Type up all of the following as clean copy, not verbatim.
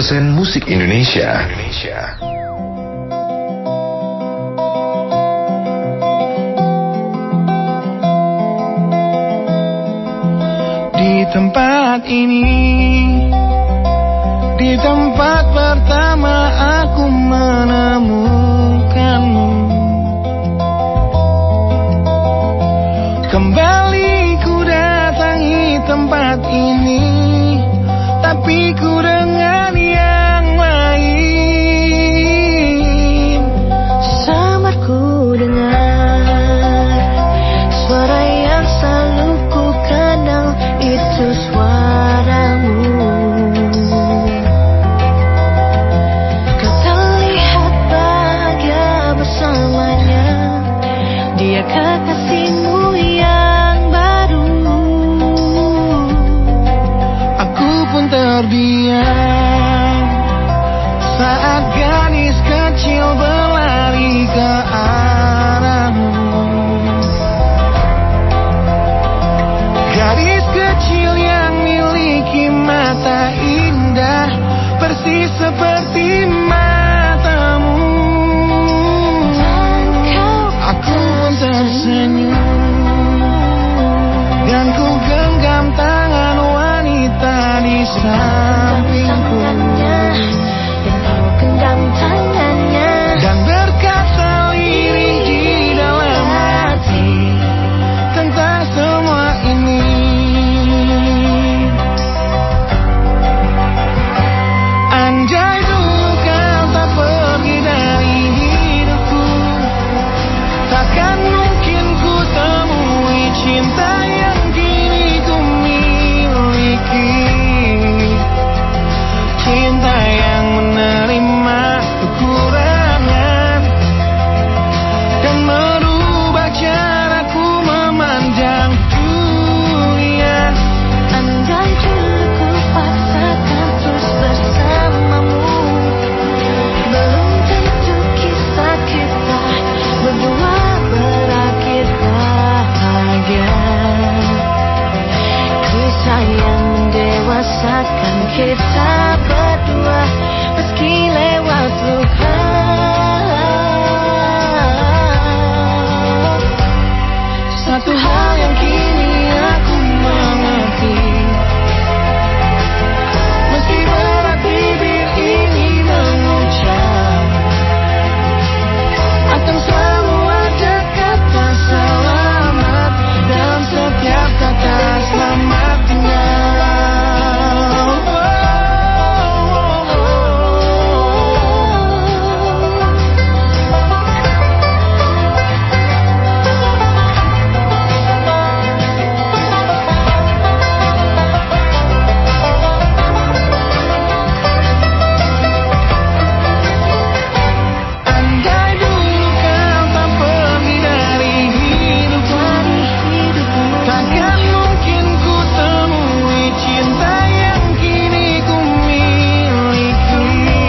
100% musik Indonesia. Di tempat ini, di tempat pertama aku menemukanmu. Kembali ku datangi tempat ini, tapi ku dengan yang lain. Samar ku dengar suara yang selalu ku kenal, itu suaramu. Kau terlihat bahagia bersamanya, dia kekasihmu yang baru. Aku pun terdiam saat gadis kecil berlari ke arahmu. Gadis kecil yang miliki mata indah, persis seperti matamu. Aku pun tersenyum dan ku genggam tangan wanita di sampingku. Dan berkata lirih di dalam hati tentang semua ini. Andai dulu kau tak pergi dari hidupku, takkan mungkin ku temui cinta yang kini ku miliki. Cinta yang menerima kekurangan dan merubah caraku memandang dunia. Andai dulu ku paksakan terus bersamamu, belum tentu kisah kita berdua berakhir bahagia. Kisah yang mendewasakan kita berdua, meski lewat luka. Satu hal yang kini aku mengerti, meski berat bibir ini mengucap, akan selalu ada kata selamat dalam setiap kata selamat tinggal. Andai dulu kau tak pergi dari hidupku, takkan mungkin ku temui cinta yang kini ku miliki.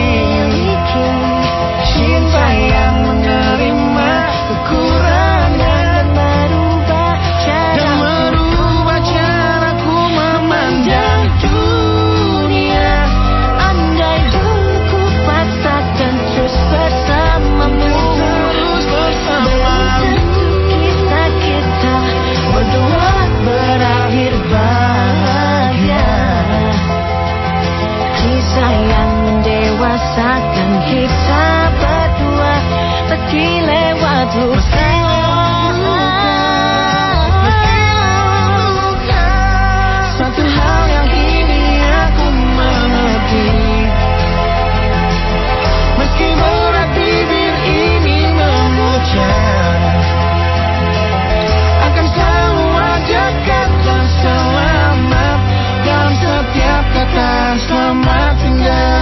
Cinta yang menerima kekurangan dan merubah caraku memandang dunia. Andai dulu ku paksakan terus bersamamu, belum tentu kisah kita berdua berakhir bahagia. Kisah yang mendewasakan kita berdua, meski lewat luka. Satu hal yang kini aku mengerti, meski berat bibir ini mengucap, akan selalu ada kata selamat dalam setiap kata selamat tinggal.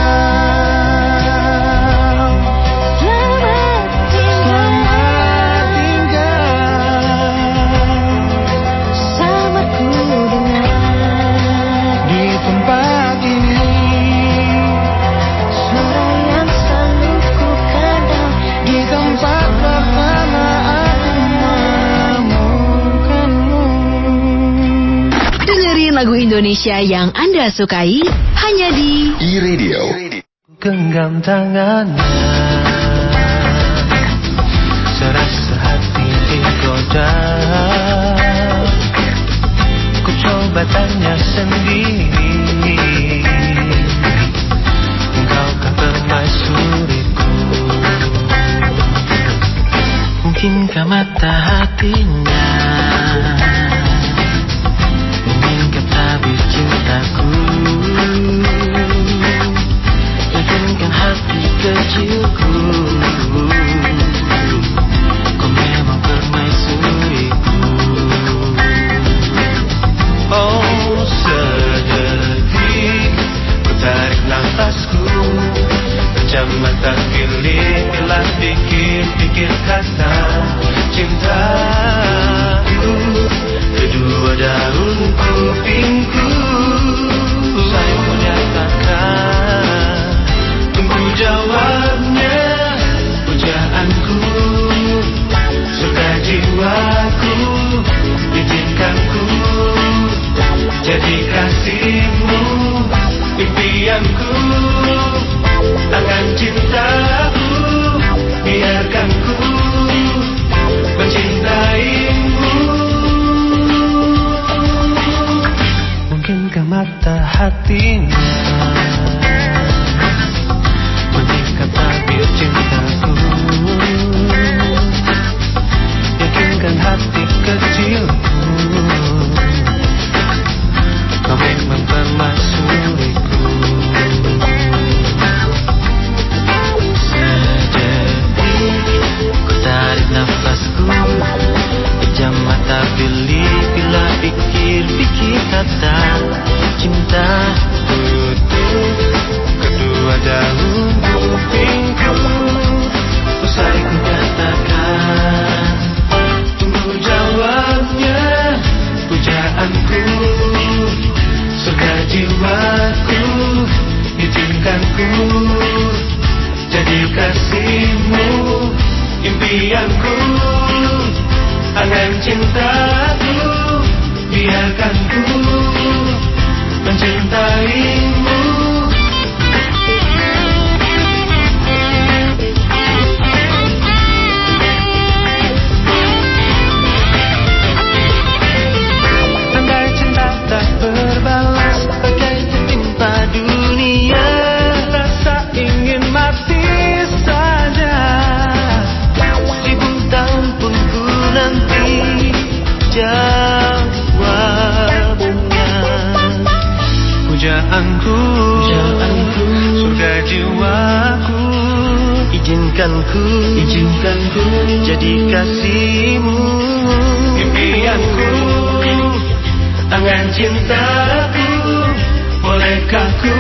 Selamat tinggal. Samar ku dengar Di tempat ini, suara yang selalu ku kenal, di tempat pertama aku menemukanmu. Dengerin lagu Indonesia yang Anda sukai hanya di iRadio. genggam tangannya, serasa hati digoda. Ku coba tanya sendiri, engkaukah permaisuriku? Mungkinkah mata hatinya mengingkap tabir cintaku? Yakinkan hati kecilku, kau memang permaisuriku. Oh, sedetik ku tarik nafasku, pejam mata pilih, bila pikir-pikir kata cintaku. Kedua daun kupingku saya menyatakan, tunggu jawabnya pujaanku. Surga jiwaku, izinkan ku jadi kasihmu, impianku. Tangan cintaku, biarkan ku mencintaimu. Mungkinkah mata hatinya mengikat tabir cintaku? Yakinkan hati kecilku, kau memang permaisuriku. Sedetik ku tarik nafasku, pejam mata bila pikir-pikir kata cinta. Tutup kedua daun kupingku, usai ku katakan, tunggu jawabnya pujaanku. Surga jiwaku, izinkan ku jadi kasihmu, impianku. Angan cintaku, biarkan ku mencintaimu. Andai cinta tak berbalas, bagai tertimpa dunia, rasa ingin mati saja. 1000 tahun pun ku nanti jawabnya. Pujaanku, surga jiwaku, izinkan ku jadi kasihmu, impianku. Tangan cintaku, bolehkah ku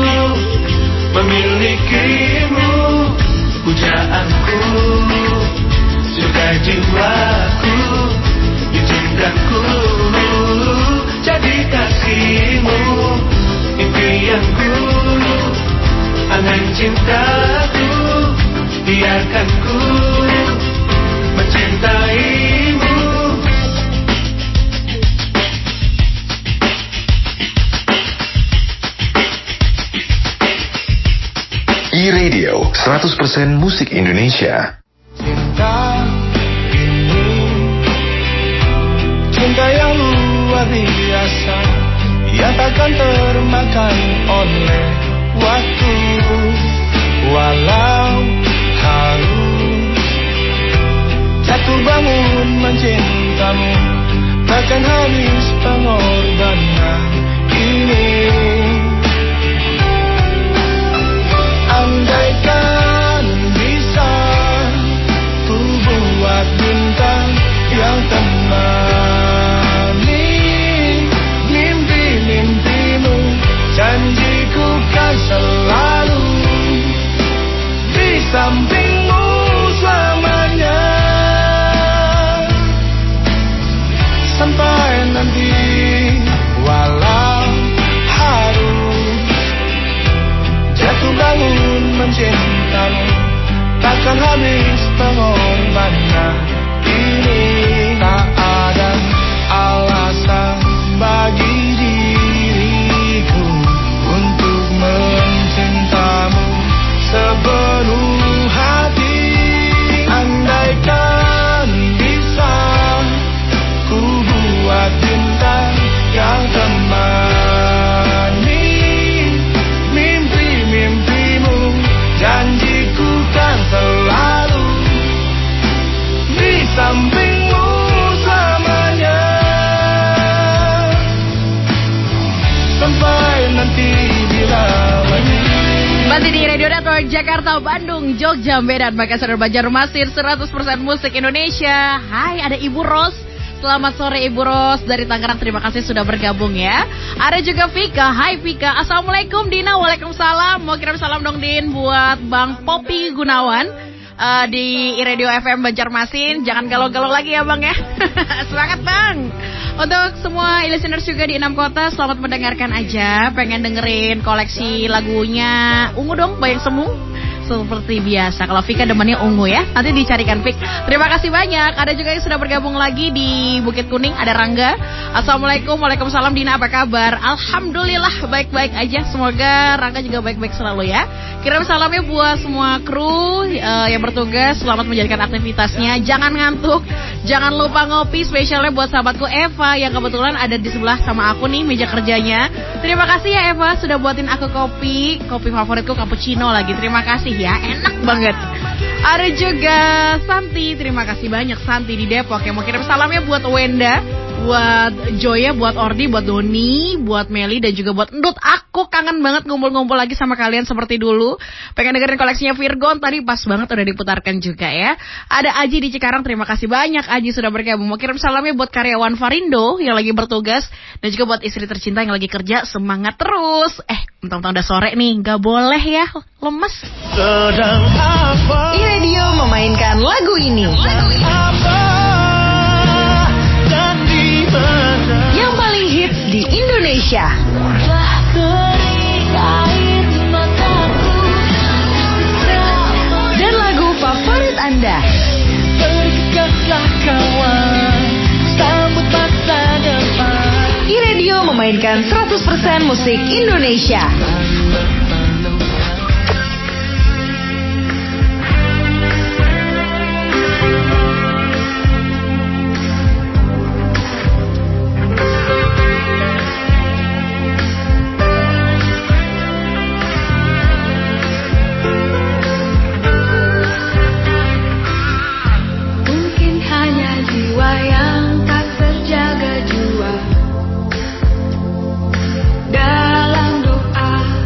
memilikimu? Pujaanku, surga jiwaku, izinkan ku jadi kasihmu, impianku. Angan cintaku, biarkan ku mencintaimu. E-Radio 100% musik Indonesia. Cinta ini, cinta yang luar biasa, yang takkan termakan oleh waktu. Walau harus jatuh bangun mencintamu, takkan habis pengorbanan ini. Andaikan bisa ku buat bintang yang temani mimpi-mimpimu, janjiku kan selalu di sampingmu selamanya. Sampai nanti Jakarta, Bandung, Jogja, Medan, Makassar, Banjarmasin, 100% musik Indonesia. Hai, ada Ibu Ros. Selamat sore Ibu Ros dari Tangerang, terima kasih sudah bergabung ya. Ada juga Vika, hai Vika. Assalamualaikum Dina, waalaikumsalam. Mau kirim salam dong Din buat Bang Popi Gunawan di Radio FM Banjarmasin. Jangan galau-galau lagi ya Bang ya. Semangat Bang. Untuk semua listeners juga di 6 kota, selamat mendengarkan aja. Pengen dengerin koleksi lagunya Ungu dong, Bayang Semu. Seperti biasa, kalau Vika demennya ungu ya, nanti dicarikan Vik. Terima kasih banyak. Ada juga yang sudah bergabung lagi di Bukit Kuning, ada Rangga. Assalamualaikum, waalaikumsalam Dina, apa kabar? Alhamdulillah baik-baik aja. Semoga Rangga juga baik-baik selalu ya. Kirim salamnya buat semua kru yang bertugas. Selamat menjalankan aktivitasnya. Jangan ngantuk, jangan lupa ngopi. Spesialnya buat sahabatku Eva yang kebetulan ada di sebelah sama aku nih meja kerjanya. Terima kasih ya Eva sudah buatin aku kopi favoritku cappuccino lagi. Terima kasih ya, enak banget. Ada juga Santi, terima kasih banyak Santi di Depok yang mau kirim salamnya buat Wenda, buat Joya, buat Ordi, buat Doni, buat Meli dan juga buat Endut. Aku kangen banget ngumpul-ngumpul lagi sama kalian seperti dulu. Pengen dengerin koleksinya Virgon, tadi pas banget udah diputarkan juga ya. Ada Aji di Cikarang, terima kasih banyak Aji sudah bergabung. Mau kirim salamnya buat karyawan Farindo yang lagi bertugas dan juga buat istri tercinta yang lagi kerja. Semangat terus. Mentang-mentang udah sore nih, gak boleh ya lemes. Sedang apa? iRadio memainkan lagu ini. Apa dan di mana? Yang paling hits di Indonesia. Sudah kering air mataku. Dan lagu favorit Anda. Bergegaslah kawan, sambut masa depan. iRadio memainkan 100% musik Indonesia. Mungkin hanya jiwa yang tak terjaga jua. Dalam doa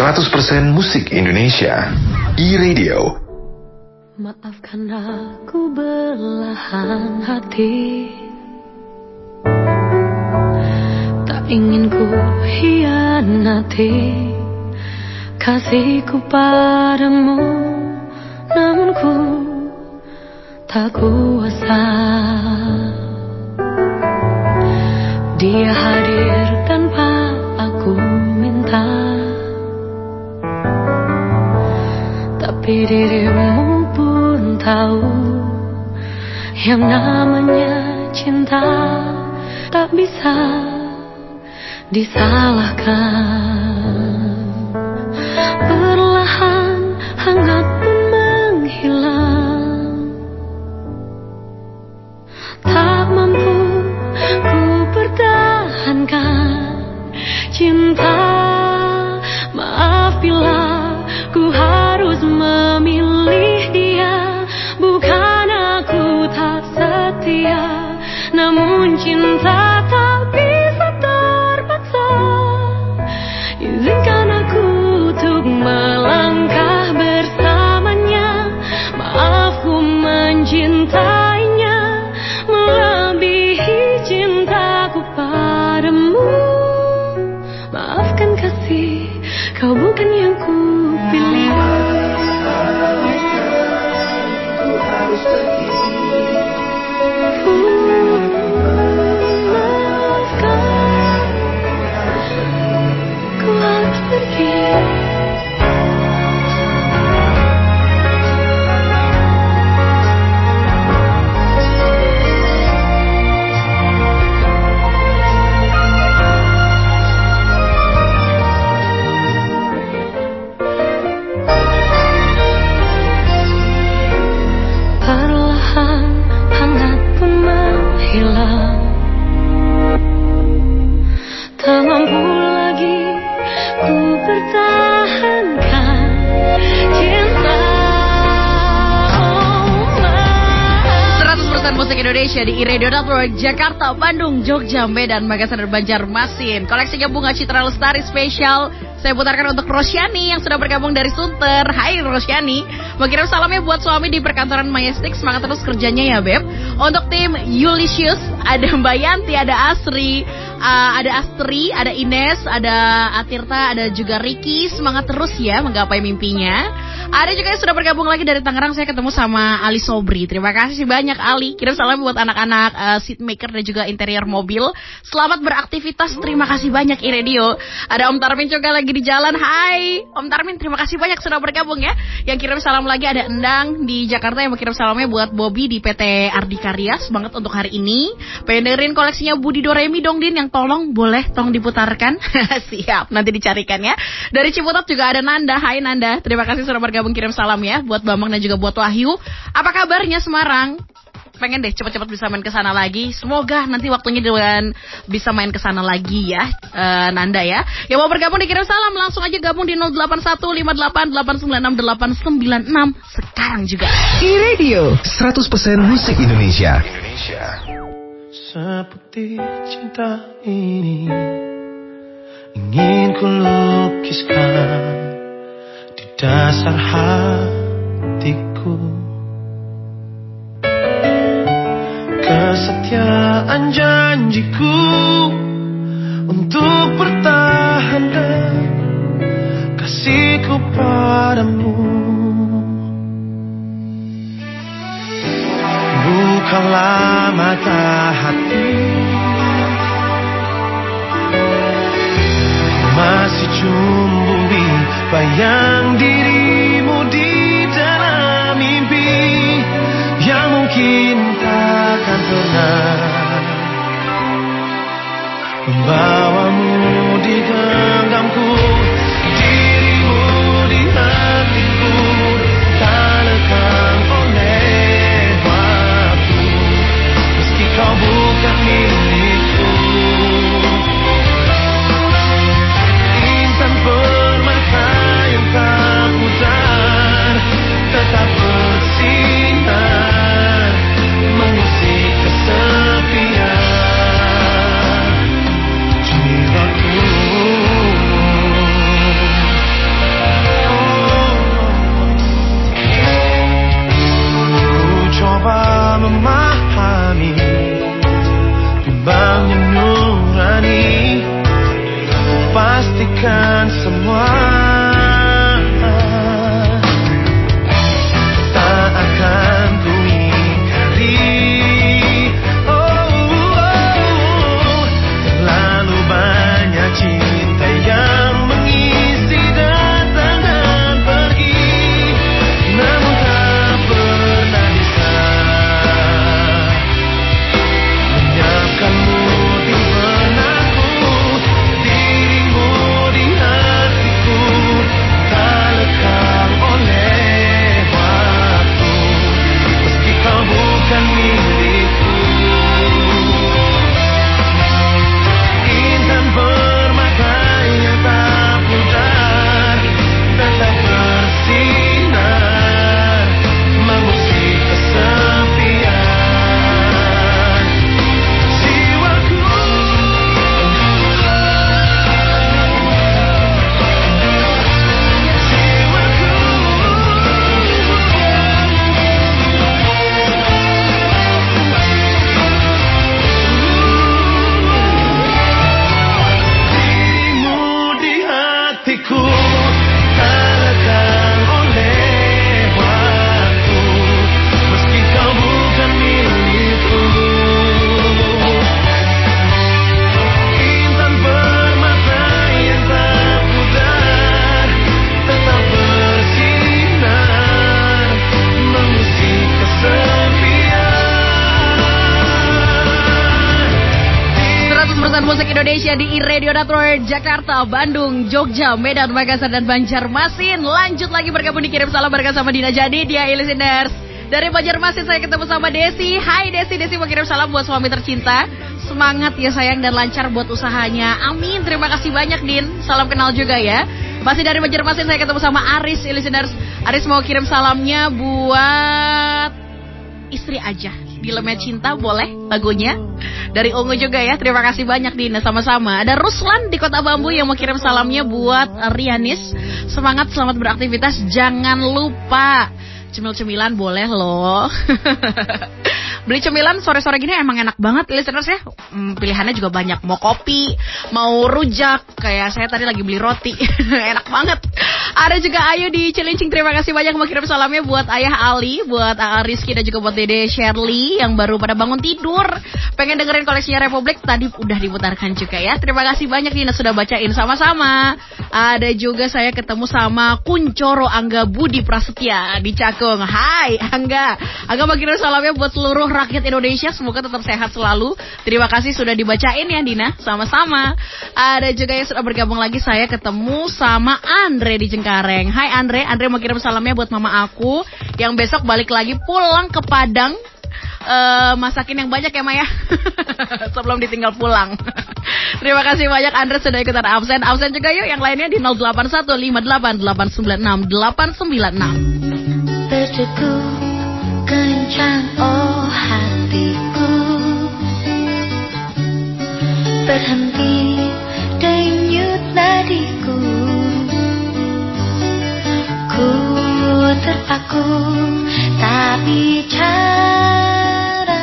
100% musik Indonesia. E-Radio. Maafkan aku belahan hati, tak ingin ku hianati kasihku padamu, namun ku tak kuasa. Dia hadir tanpa aku minta, tapi dirimu pun tahu yang namanya cinta tak bisa disalahkan. Perlahan hangat pun menghilang, tak mampu ku pertahankan cinta. Maaf bila ku harus memilih dia, bukan aku tak setia, namun cinta tak bisa terpaksa. Izinkan aku untuk melangkah bersamanya. Maaf ku mencintainya melebihi cintaku padamu. Maafkan kasih, kau bukan yang ku pilih. Ku harus pergi. Maafkan, ku harus pergi. Perlahan hangat pun menghilang, tak mampu lagi ku pertahankan cinta. 100% musik Indonesia di E-Radio Network Jakarta, Bandung, Jogja, Medan, Makassar, dan Banjarmasin. Koleksinya Bunga Citra Lestari spesial saya putarkan untuk Rosyani yang sudah bergabung dari Sunter. Hai Rosyani, mau kirim salamnya buat suami di perkantoran Majestic. Semangat terus kerjanya ya Beb. Untuk tim Ulysses, ada Mbak Yanti, ada Asri, ada Astri, ada Ines, ada Atirta, ada juga Ricky. Semangat terus ya menggapai mimpinya. Ada juga yang sudah bergabung lagi dari Tangerang. Saya ketemu sama Ali Sobri. Terima kasih banyak Ali. Kirim salam buat anak-anak seat maker dan juga interior mobil. Selamat beraktivitas. Terima kasih banyak E-Radio. Ada Om Tarmin juga lagi di jalan. Hai Om Tarmin, terima kasih banyak sudah bergabung ya. Yang kirim salam lagi ada Endang di Jakarta yang mau kirim salamnya buat Bobby di PT Ardi Karya. Semangat untuk hari ini. Pengen dengerin koleksinya Budi Doremi dong Din, yang tolong boleh tolong diputarkan. Siap, nanti dicarikan ya. Dari Ciputat juga ada Nanda. Hai Nanda, terima kasih sudah bergabung, kirim salam ya buat Bambang dan juga buat Wahyu. Apa kabarnya Semarang? Pengen deh cepat-cepat bisa main ke sana lagi. Semoga nanti waktunya dengan bisa main ke sana lagi ya, Nanda ya. Yang mau bergabung dikirim salam langsung aja gabung di 08158896896 sekarang juga. E-Radio 100% musik Indonesia. Seputih cinta ini ingin ku lukiskan di dasar hatiku. Kesetiaan janjiku untuk pertahankan kasihku padamu. Bukalah mata hati, masih cumbui bayang dirimu di dalam mimpi yang mungkin takkan pernah membawamu di genggamku. Dirimu di hatiku tak lekang oleh waktu, meski kau bukan milikku. Insan permata yang tak buktikan semua. Tak akan ku ingkari. Terlalu banyak cinta yang mengisi datang dan pergi, namun tak pernah bisa menyiapkanmu di benakku. Dirimu di hatiku tak lekang oleh waktu, meski kau bukan milikku. Intan permata yang tak pudar tetap bersinar mengusik kesepian jiwaku. Dirimu di hatiku tak lekang oleh waktu, meski kau bukan milikku. Intan permata yang tak pudar tetap bersinar mengusik kesepian. 100% musik Indonesia di iRadio Network Jakarta, Bandung, Jogja, Medan, Makassar, dan Banjarmasin. Lanjut lagi bergabung di Kirim Salam bareng sama Dina Jadi, dia listeners. Dari Banjarmasin saya ketemu sama Desi. Hai Desi, Desi mau kirim salam buat suami tercinta. Semangat ya sayang dan lancar buat usahanya. Amin, terima kasih banyak Din. Salam kenal juga ya. Masih dari Banjarmasin saya ketemu sama Aris, listeners. Aris mau kirim salamnya buat istri aja. Dilema Cinta boleh lagunya. Dari Ungu juga ya. Terima kasih banyak Dina, sama-sama. Ada Ruslan di Kota Bambu yang mau kirim salamnya buat Rianis. Semangat, selamat beraktivitas. Jangan lupa cemil-cemilan boleh loh. Beli cemilan sore-sore gini emang enak banget listeners ya. Pilihannya juga banyak. Mau kopi, mau rujak. Kayak saya tadi lagi beli roti. Enak banget. Ada juga Ayu di Cilincing. Terima kasih banyak mau kirim salamnya buat Ayah Ali, buat Aa Rizky, dan juga buat Dede Shirley yang baru pada bangun tidur. Pengen dengerin koleksinya Republik. Tadi udah diputarkan juga ya. Terima kasih banyak Dina sudah bacain sama-sama. Ada juga saya ketemu sama Kuncoro Angga Budi Prasetya di Cakung. Hai Angga. Angga mau kirim salamnya buat seluruh rakyat Indonesia, semoga tetap sehat selalu. Terima kasih sudah dibacain ya Dina, sama-sama. Ada juga yang sudah bergabung lagi, saya ketemu sama Andre di Cengkareng. Hai Andre, Andre mau kirim salamnya buat mama aku yang besok balik lagi pulang ke Padang. Masakin yang banyak ya Maya. Sebelum ditinggal pulang. Terima kasih banyak Andre sudah ikutan absen. Absen juga yuk yang lainnya di 0815896896. Berdegup kencang oh hatiku, berhenti denyut nadiku. Ku terpaku tak bicara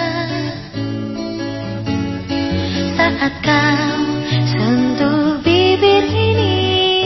saat kau sentuh bibir ini.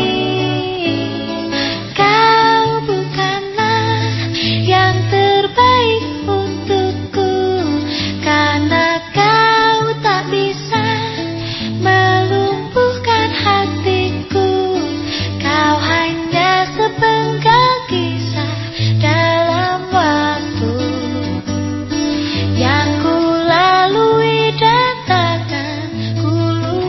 Kau bukanlah yang terbaik untukku, karena kau tak bisa melumpuhkan hatiku. Kau hanya sepenggal kisah dalam waktu yang ku lalui dan takkan ku lupakan.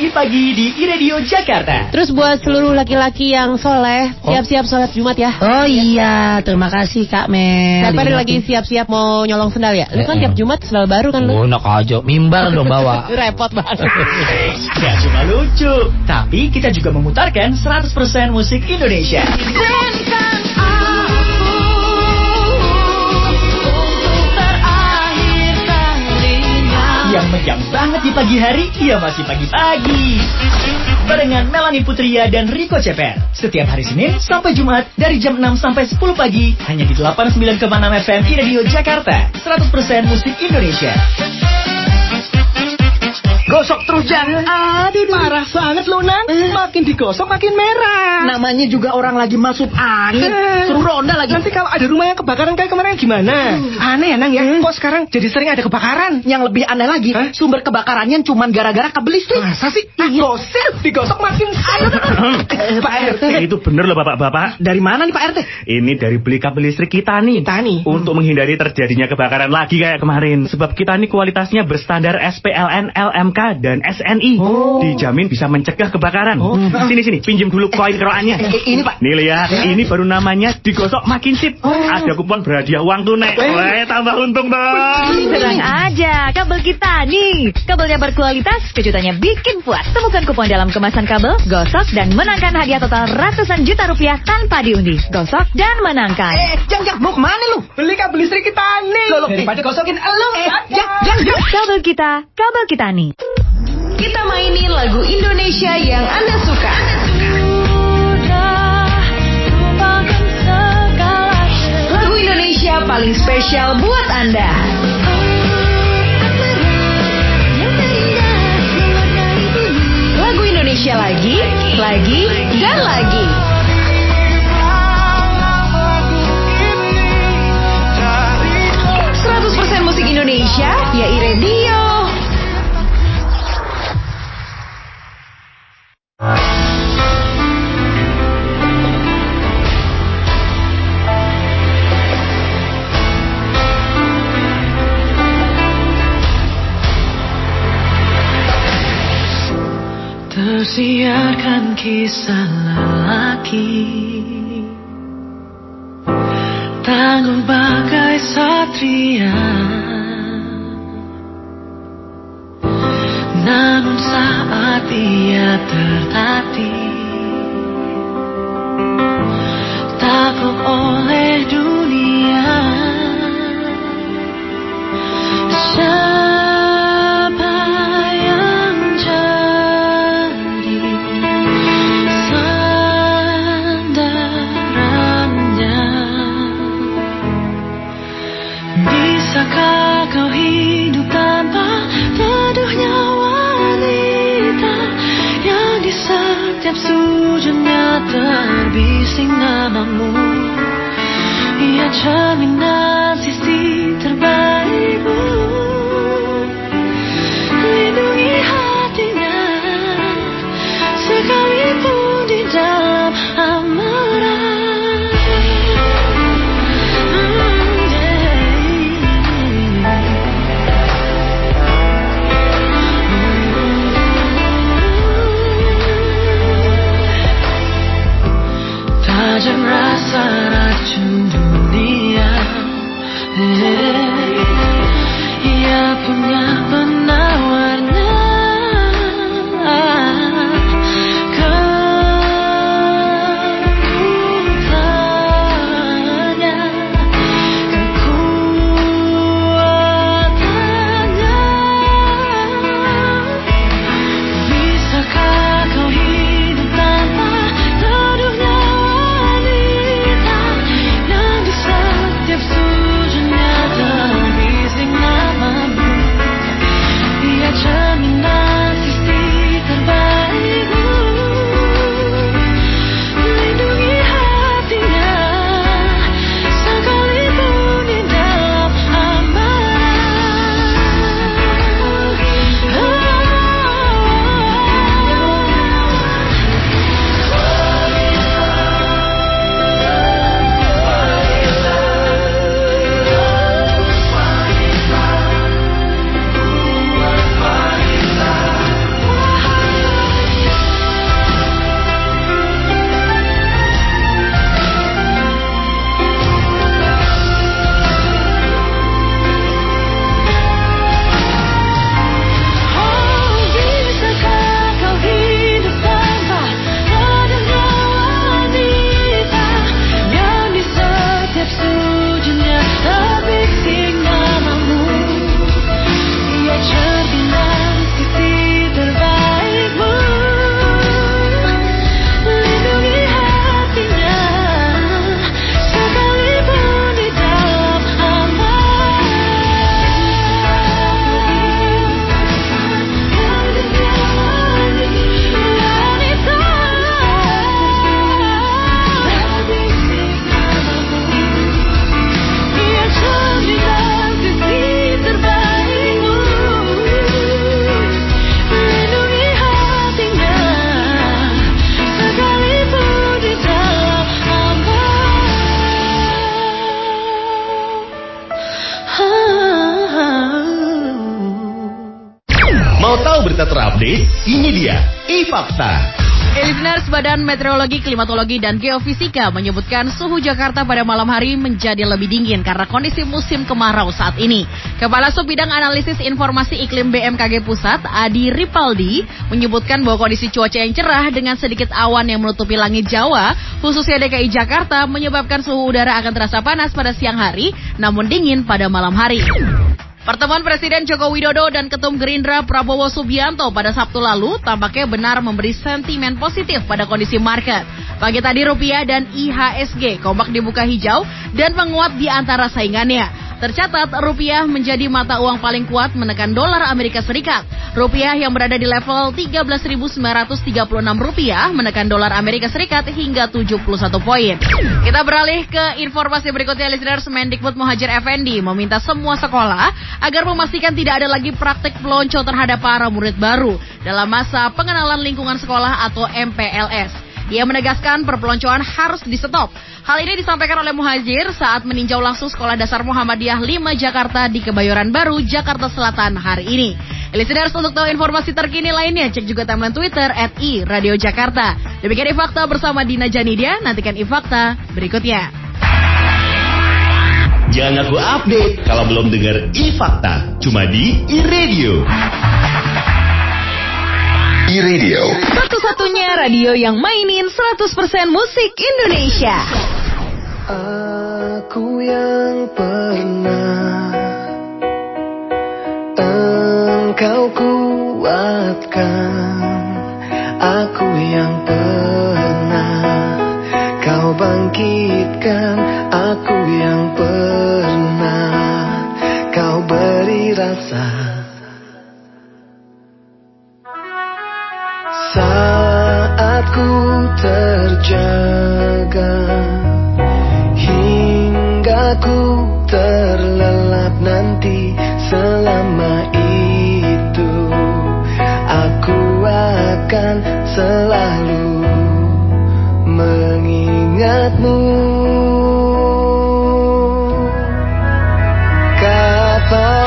pagi-pagi di iRadio Jakarta. Terus buat seluruh laki-laki yang soleh, siap-siap sholat Jumat ya. Oh iya, terima kasih Kak Mel. Siapa lagi siap-siap mau nyolong sendal ya? Lu kan tiap Jumat sendal baru kan lu? Oh, enak aja, mimbar dong bawa. Repot banget. Gak cuma lucu, tapi kita juga memutarkan 100% musik Indonesia. Yang meriah banget di pagi hari, ya masih pagi-pagi. Barengan Melanie Putria dan Rico Ceper. Setiap hari Senin sampai Jumat dari jam 6 sampai 10 pagi. Hanya di 89,6 FM iRadio Jakarta. 100% musik Indonesia. Gosok terus jangan. Aduh, parah banget lo Nan. Makin digosok makin merah. Namanya juga orang lagi masuk angin. Suruh ronda lagi. Nanti kalau ada rumah yang kebakaran kayak kemarin gimana? Aneh ya Nang ya. Kok sekarang jadi sering ada kebakaran? Yang lebih aneh lagi, sumber kebakarannya cuman gara-gara kabel listrik. Masa sih? Gosip, digosok makin. Pak RT. Itu bener loh bapak-bapak. Dari mana nih Pak RT? Ini dari beli kabel listrik kita nih. Untuk menghindari terjadinya kebakaran lagi kayak kemarin. Sebab kita nih kualitasnya berstandar SPLN, LMK dan SNI. Dijamin bisa mencegah kebakaran. Sini, pinjem dulu koin keroannya. Ini Pak. Nih lihat, ini baru namanya digosok makin sip. Ada kupon berhadiah uang tunai. Tambah untung dong. Tenang aja, kabel kita nih. Kabelnya berkualitas, kejutannya bikin puas. Temukan kupon dalam kemasan kabel, gosok dan menangkan hadiah total ratusan juta rupiah tanpa diundi. Gosok dan menangkan. Jangan, mau kemana lu? Beli kabel listrik kita nih. Daripada gosokin elu. Jangan. Kabel kita nih. Kita mainin lagu Indonesia yang Anda suka. Lagu Indonesia paling spesial buat Anda. Lagu Indonesia lagi, dan lagi. 100% musik Indonesia, ya iRadio. Tersiarkan kisah lelaki tangguh bagai satria, namun saat ia tertatih takluk oleh dunia. Siapa yang jadi sandarannya? Bisakah kau hidup tanpa teduhnya wanita yang di setiap sujudnya terbising namamu? Ia cerminan sisi terbaikmu. Lindungi hatinya sekalipun di dalam amarah. Tajam rasa racun dunia Mau tahu berita terupdate? Ini dia iFakta. Listeners, Badan Meteorologi, Klimatologi, dan Geofisika menyebutkan suhu Jakarta pada malam hari menjadi lebih dingin karena kondisi musim kemarau saat ini. Kepala Sub Bidang Analisis Informasi Iklim BMKG Pusat, Adi Ripaldi, menyebutkan bahwa kondisi cuaca yang cerah dengan sedikit awan yang menutupi langit Jawa, khususnya DKI Jakarta, menyebabkan suhu udara akan terasa panas pada siang hari, namun dingin pada malam hari. Pertemuan Presiden Joko Widodo dan Ketum Gerindra Prabowo Subianto pada Sabtu lalu tampaknya benar memberi sentimen positif pada kondisi market. Pagi tadi rupiah dan IHSG kompak dibuka hijau dan menguat di antara saingannya. Tercatat rupiah menjadi mata uang paling kuat menekan dolar Amerika Serikat. Rupiah yang berada di level 13.936 rupiah menekan dolar Amerika Serikat hingga 71 poin. Kita beralih ke informasi berikutnya, listeners. Mendikbud Muhadjir Effendi meminta semua sekolah agar memastikan tidak ada lagi praktik pelonco terhadap para murid baru dalam masa pengenalan lingkungan sekolah atau MPLS. Ia menegaskan perpeloncoan harus di-stop. Hal ini disampaikan oleh Muhadjir saat meninjau langsung Sekolah Dasar Muhammadiyah 5 Jakarta di Kebayoran Baru, Jakarta Selatan hari ini. Listeners, untuk tahu informasi terkini lainnya, cek juga timeline Twitter @iradiojakarta. Demikian iFakta bersama Dina Janidia. Nantikan iFakta berikutnya. Jangan aku update kalau belum dengar iFakta. Cuma di iRadio. iRadio. Satu-satunya radio yang mainin 100% musik Indonesia. Aku yang pernah engkau kuatkan, aku yang pernah kau bangkitkan, aku yang pernah kau beri rasa. Saat ku terjaga hingga ku terlelap nanti, selama itu aku akan selalu mengingatmu. Kapan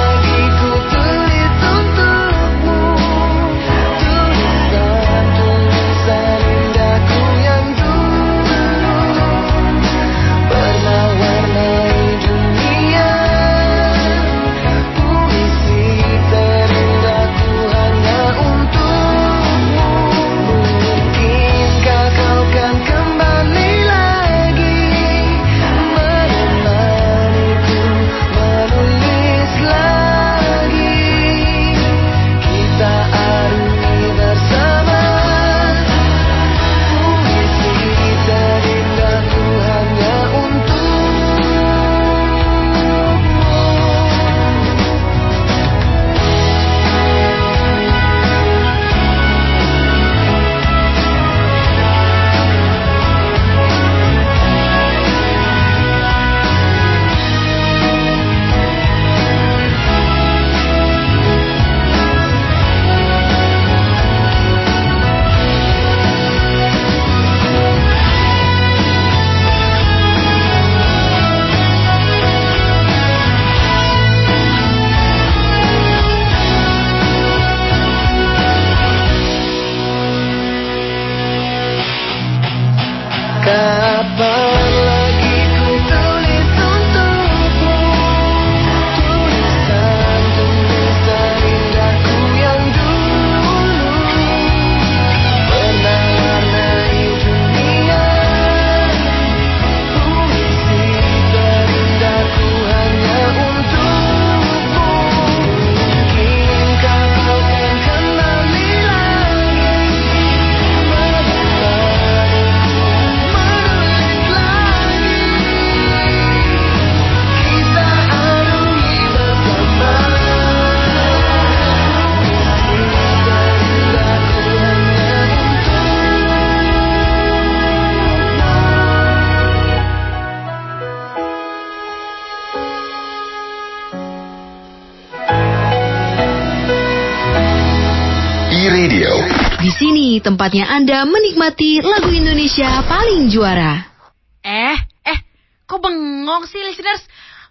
Di sini tempatnya Anda menikmati lagu Indonesia paling juara. Kok bengong sih, listeners?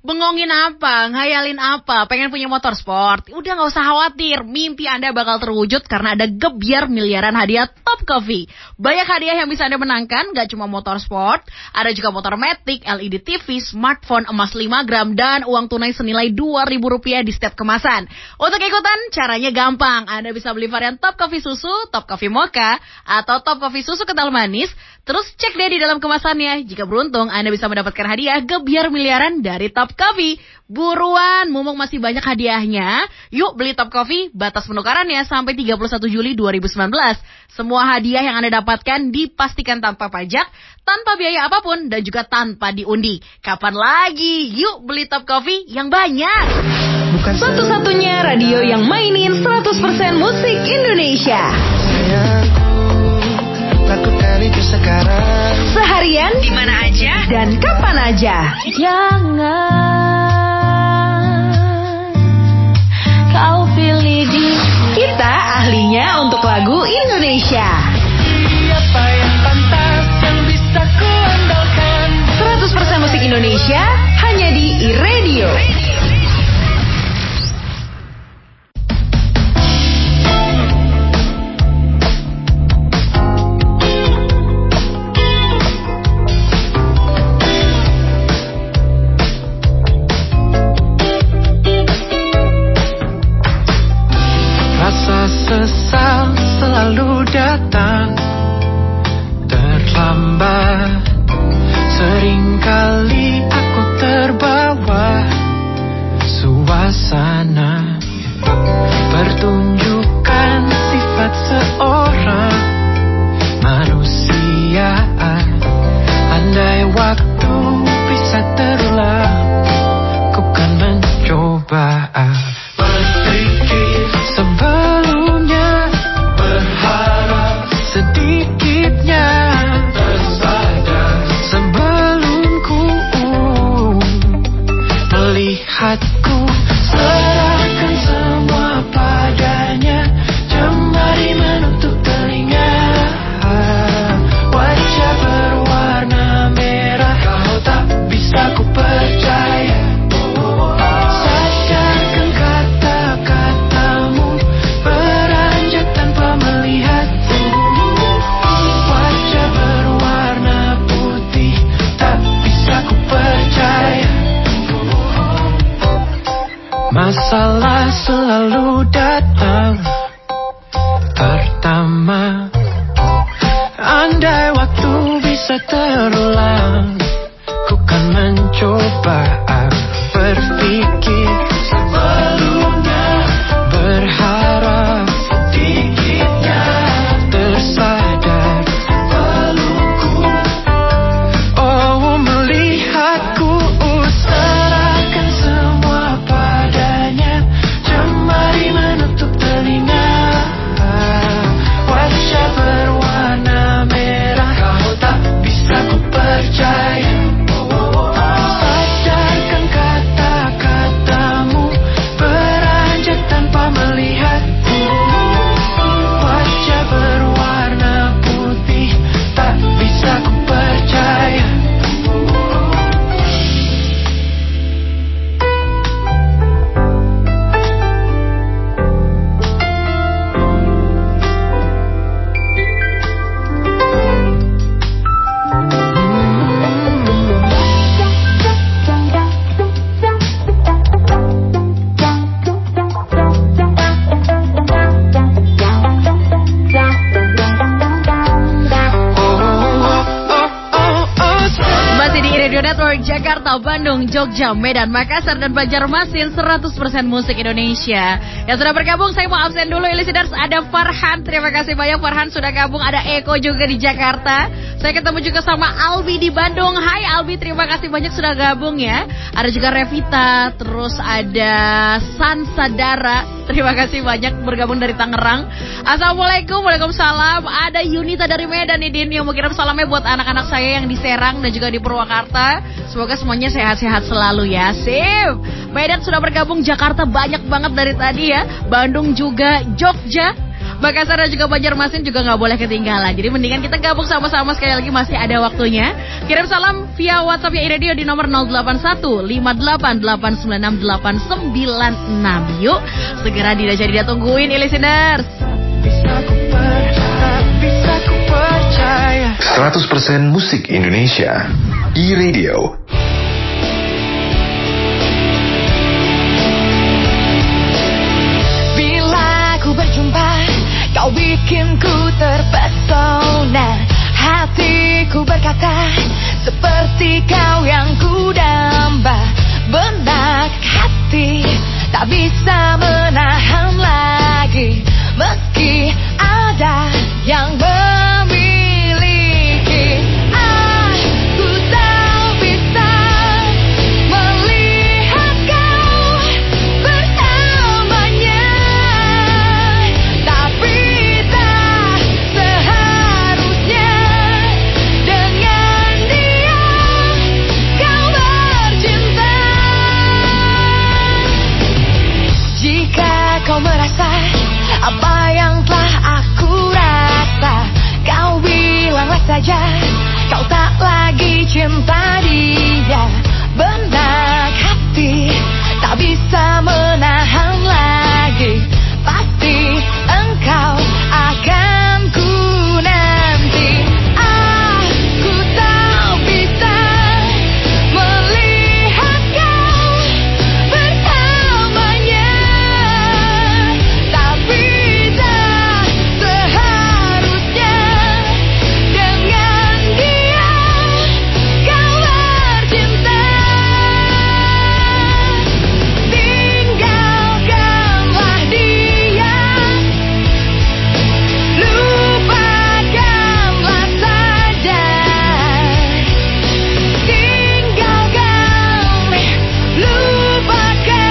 Bengongin apa? Ngayalin apa? Pengen punya motor sport? Udah gak usah khawatir, mimpi Anda bakal terwujud karena ada gebyar miliaran hadiah Top Coffee. Banyak hadiah yang bisa Anda menangkan, gak cuma motor sport, ada juga motor Matic, LED TV, smartphone emas 5 gram, dan uang tunai senilai Rp2.000 di setiap kemasan. Untuk ikutan, caranya gampang. Anda bisa beli varian Top Coffee Susu, Top Coffee Mocha, atau Top Coffee Susu Kental Manis. Terus cek deh di dalam kemasannya. Jika beruntung, Anda bisa mendapatkan hadiah gebyar miliaran dari Top Coffee. Buruan, mumpung masih banyak hadiahnya. Yuk beli Top Coffee, batas penukarannya sampai 31 Juli 2019. Semua hadiah yang Anda dapatkan dipastikan tanpa pajak, tanpa biaya apapun, dan juga tanpa diundi. Kapan lagi? Yuk beli Top Coffee yang banyak. Bukan satu-satunya radio yang mainin 100% musik Indonesia. Lakukan itu sekarang. Seharian, di mana aja, dan kapan aja. Jangan kau pilih diri. Kita ahlinya untuk lagu Indonesia. Siapa yang pantas yang bisa ku andalkan? 100% musik Indonesia hanya di iRadio. Sesal selalu datang terlambat. Seringkali aku terbawa suasana pertunjukan sifat seorang manusia. Andai waktu bisa terulang, ku kan mencoba. Berpikir sebelumnya, berharap sedikitnya, tersadar sebelum ku melihatku. Serahkan semua padanya, jemari menutup telinga. Wajah berwarna merah, kau tak bisa ku percaya. Sadarkan kata-katamu, beranjak tanpa melihatku. Wajah berwarna putih, tak bisa ku percaya. Masalah selalu datang pertama. Andai waktu bisa terulang, ku kan mencoba. Berpikir sebelumnya, berharap sedikitnya, tersadar sebelumku melihatku. Serahkan semua padanya, jemari menutup telinga. Wajah berwarna merah, kau tak bisa ku percaya. Sadarkan kata-katamu, beranjak tanpa melihatku. Wajah berwarna putih, tak bisa ku percaya. Masih di Radio Network Jakarta, Bandung, Jogja, Medan, Makassar, dan Banjarmasin. 100% musik Indonesia. Yang sudah bergabung, saya mau absen dulu, listeners. Ada Farhan, terima kasih banyak Farhan sudah gabung. Ada Eko juga di Jakarta. Saya ketemu juga sama Albi di Bandung. Hai Albi, terima kasih banyak sudah gabung ya. Ada juga Revita, terus ada Sansadara. Terima kasih banyak bergabung dari Tangerang. Assalamualaikum, waalaikumsalam. Ada Yunita dari Medan nih, Din, yang mau kirim salamnya buat anak-anak saya yang di Serang dan juga di Purwakarta. Semoga semuanya sehat-sehat selalu ya. Sip. Medan sudah bergabung, Jakarta banyak banget dari tadi ya. Bandung juga, Jogja. Makassar dan juga Banjarmasin juga nggak boleh ketinggalan. Jadi mendingan kita gabung sama-sama sekali lagi, masih ada waktunya. Kirim salam via WhatsApp ya iRadio di nomor 081-5889-896. Yuk, segera dia tungguin listeners. Bisa ku percaya 100% musik Indonesia. iRadio. Bila ku berjumpa, kau bikin ku terpesona. Hatiku berkata, seperti kau yang ku damba. Benak hati tak bisa menahan lagi, meski ada yang memiliki. Aku tak bisa melihat kau bersamanya, tapi tak seharusnya dengan dia kau bercinta. Jika kau merasa apa yang telah aku rasa, kau bilanglah saja kau tak lagi cinta dia. Benak hati tak bisa menahan lagi, pasti engkau akan ku nanti. Aku tak bisa melihat kau bersamanya, tapi tak seharusnya dengan dia kau bercinta. Tinggalkanlah dia, lupakanlah saja. Tinggalkan, lupakan.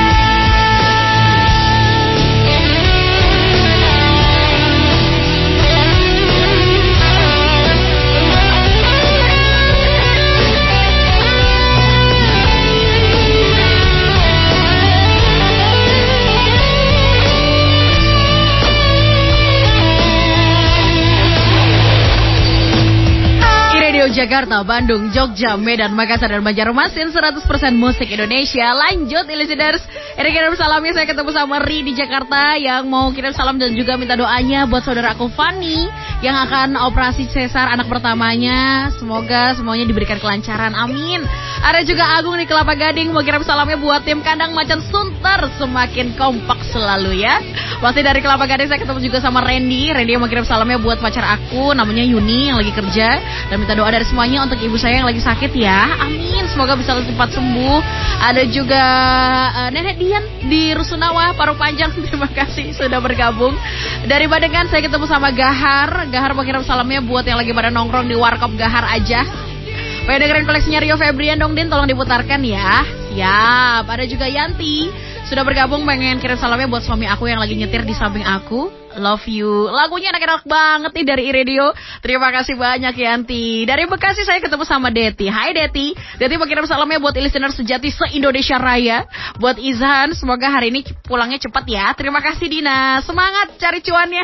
iRadio Jakarta, Bandung, Jogja, Medan, Makassar, dan Banjarmasin 100% musik Indonesia. Lanjut listeners, ini kirim salamnya, saya ketemu sama Ri di Jakarta yang mau kirim salam dan juga minta doanya buat saudara aku Fanny yang akan operasi sesar anak pertamanya. Semoga semuanya diberikan kelancaran, amin. Ada juga Agung di Kelapa Gading mau kirim salamnya buat tim kandang Macan Sunter, semakin kompak selalu ya. Masih dari Kelapa Gading saya ketemu juga sama Randy yang mau kirim salamnya buat pacar aku namanya Yuni yang lagi kerja, dan minta doa dari semuanya untuk ibu saya yang lagi sakit ya, amin, semoga bisa cepat sembuh. Ada juga Nenek Dian di Rusunawa, Paruh Panjang, terima kasih sudah bergabung. Dari Badengan saya ketemu sama Gahar mau kirim salamnya buat yang lagi pada nongkrong di Warkop Gahar aja. Pengen dengerin koleksinya Rio Febrian dong Din, tolong diputarkan ya. Siap. Ada juga Yanti sudah bergabung, pengen kirim salamnya buat suami aku yang lagi nyetir di samping aku. Love you. Lagunya enak-enak banget nih dari iRadio. Terima kasih banyak Yanti. Dari Bekasi saya ketemu sama Deti. Hai Deti. Deti mau kirim salamnya buat listener sejati se-Indonesia Raya. Buat Izhan, semoga hari ini pulangnya cepat ya. Terima kasih Dina. Semangat cari cuannya.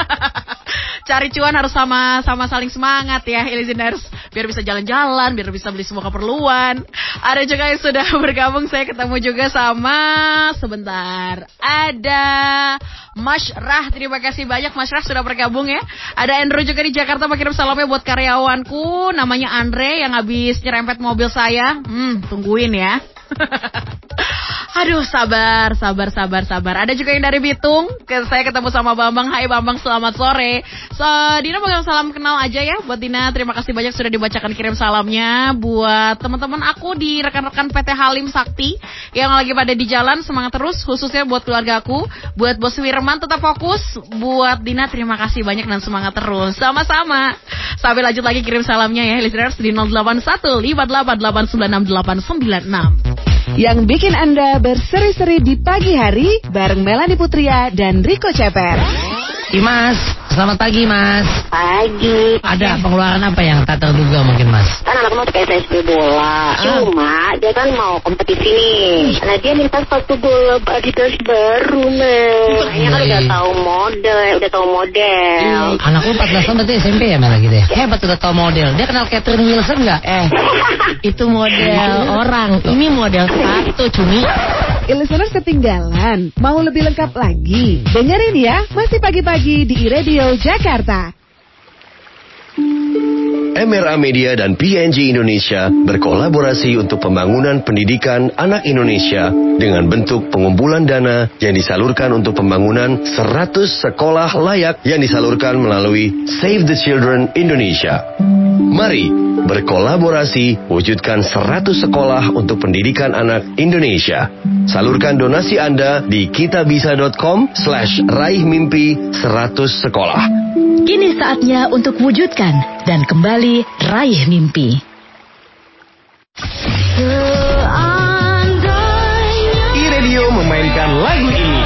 Cari cuan harus sama-sama saling semangat ya listeners. Biar bisa jalan-jalan, biar bisa beli semua keperluan. Ada juga yang sudah bergabung, saya ketemu juga sama, sebentar, ada Mas Rah. Terima kasih banyak Mas Rah sudah bergabung ya. Ada Andrew juga di Jakarta mau kirim salamnya buat karyawanku namanya Andre yang habis nyerempet mobil saya. Tungguin ya. Aduh, sabar. Ada juga yang dari Bitung. Saya ketemu sama Bambang. Hai Bambang, selamat sore. Dina mau salam kenal aja ya buat Dina. Terima kasih banyak sudah dibacakan kirim salamnya. Buat teman-teman aku di rekan-rekan PT Halim Sakti yang lagi pada di jalan, semangat terus. Khususnya buat keluarga aku. Buat Bos Wirman tetap fokus. Buat Dina terima kasih banyak dan semangat terus. Sama-sama. Sambil lanjut lagi kirim salamnya ya listeners di 081588968696. Yang bikin Anda berseri-seri di pagi hari bareng Melanie Putria dan Rico Ceper. Dimas, Selamat pagi, Mas. Pagi. Ada pengeluaran apa yang tak terduga mungkin, Mas? Kan anak masuk SMP bola. Cuma dia kan mau kompetisi nih. Nah dia minta sepatu bola Adidas baru, Mel. Kayaknya kan udah tahu model. Anakku 14 tahun berarti SMP ya, Mel, gitu ya? Hebat udah tahu model. Dia kenal Catherine Wilson nggak? Itu model orang. Ini model sepatu, cumi. Listeners ketinggalan, mau lebih lengkap lagi? Dengerin ya, masih pagi-pagi di Radio Jakarta. MRA Media dan PNG Indonesia berkolaborasi untuk pembangunan pendidikan anak Indonesia dengan bentuk pengumpulan dana yang disalurkan untuk pembangunan 100 sekolah layak yang disalurkan melalui Save the Children Indonesia. Mari berkolaborasi wujudkan 100 sekolah untuk pendidikan anak Indonesia. Salurkan donasi Anda di kitabisa.com/raih mimpi 100 sekolah. Kini saatnya untuk wujudkan dan kembali raih mimpi. iRadio memainkan lagu ini.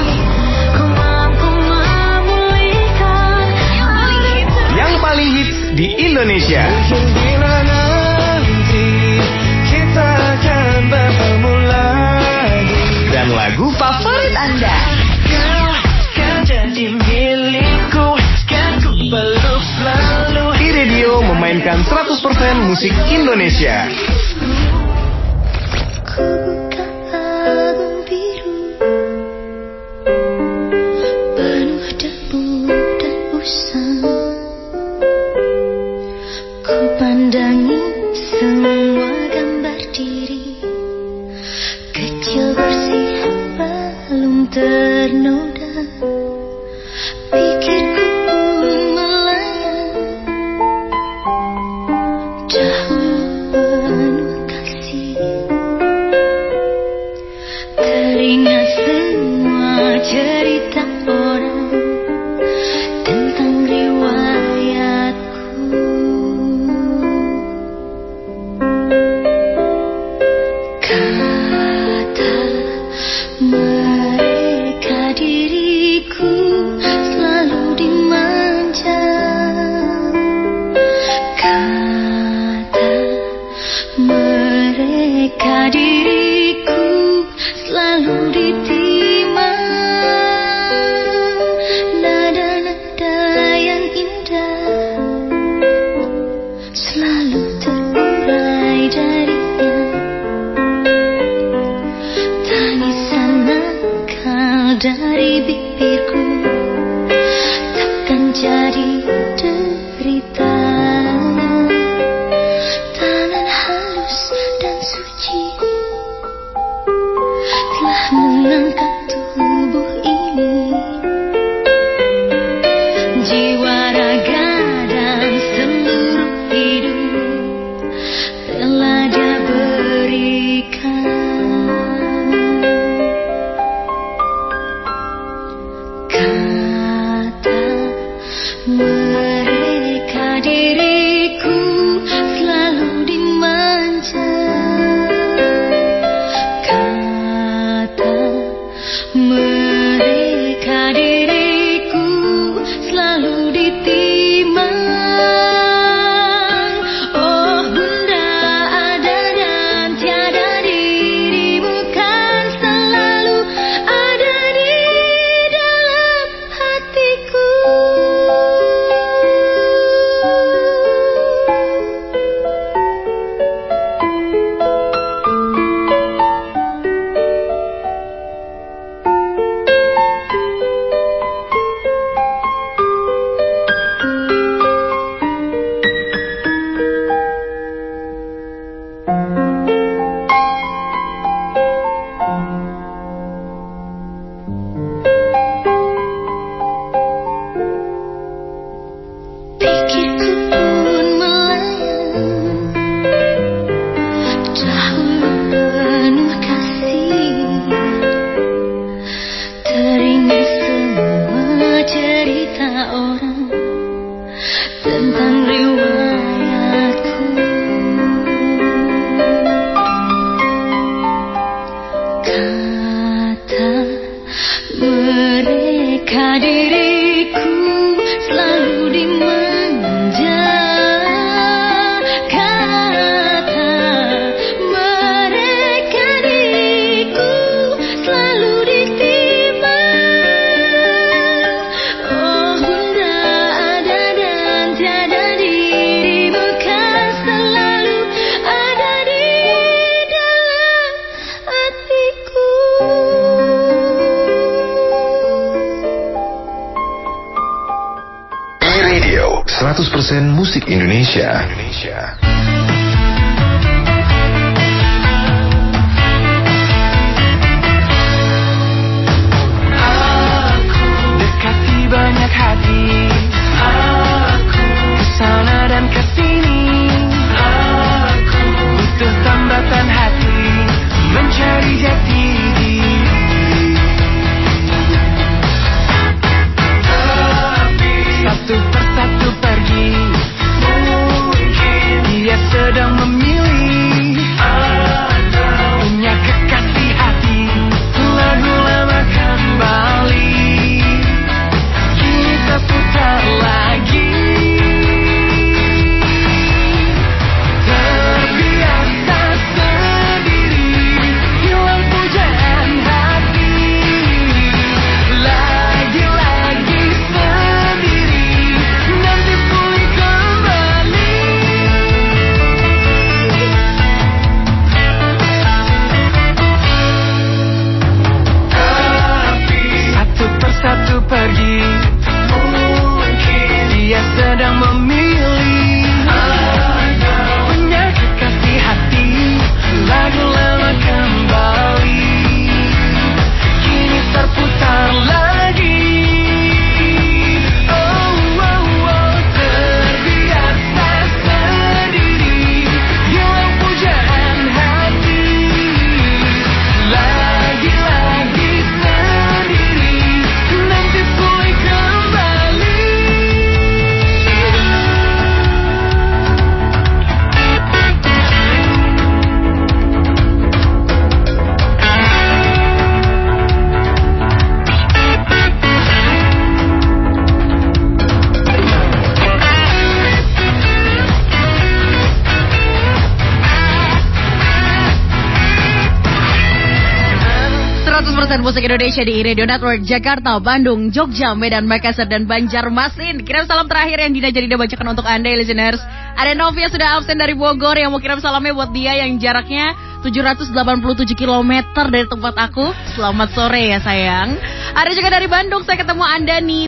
Yang paling hits di Indonesia. Dan lagu favorit Anda. iRadio memainkan 100% musik Indonesia. Pandangi semua gambar diri kecil bersih belum ternoda, pikirku pun melayang dahulu penuh kasih. Teringat semua cerita orang tentang riwayatku. Kata mereka diriku selalu dimanja. Kata mereka diriku selalu ditimang. Nada-nada yang indah selalu terurai darinya. Tangisan nakal dari bibirku takkan jadi derita. Tangan halus dan suci telah mengangkat tubuh ini. Jiwa, raga dan seluruh hidup rela dia berikan. Kata mereka diriku selalu dimanja. Kata mereka diriku selalu ditimang. Oh bunda ada dan tiada, dirimu kan selalu ada di dalam hatiku. Pikirku pun melayang dahulu penuh kasih. Teringat semua cerita orang tentang riwayatku. Kata mereka diriku 100% musik Indonesia. Dekati banyak hati, aku kesana dan kesini, aku butuh tambatan hati, mencari jati diri. Tapi satu persatu pergi, mungkin dia sedang memilih, punya kekasih hati, lagu lama kembali. Putar lagi, terbiasa sendiri, hilang pujaan hati, lagi-lagi sendiri, nanti pulih kembali. Tapi satu persatu pergi, dia sedang memilih, punya kekasih hati, lagu lama kembali, kini terputar lagi. Terbiasa sendiri, hilang pujaan hati, lagi-lagi sendiri, nanti pulih kembali. Musik Indonesia di Radio Network Jakarta, Bandung, Jogja, Medan, Makassar, dan Banjarmasin. Kirim salam terakhir yang Dina Jarida bacakan untuk Anda, listeners. Ada Novia sudah absen dari Bogor yang mau kirim salamnya buat dia yang jaraknya 787 km dari tempat aku. Selamat sore ya sayang. Ada juga dari Bandung, saya ketemu Anda nih.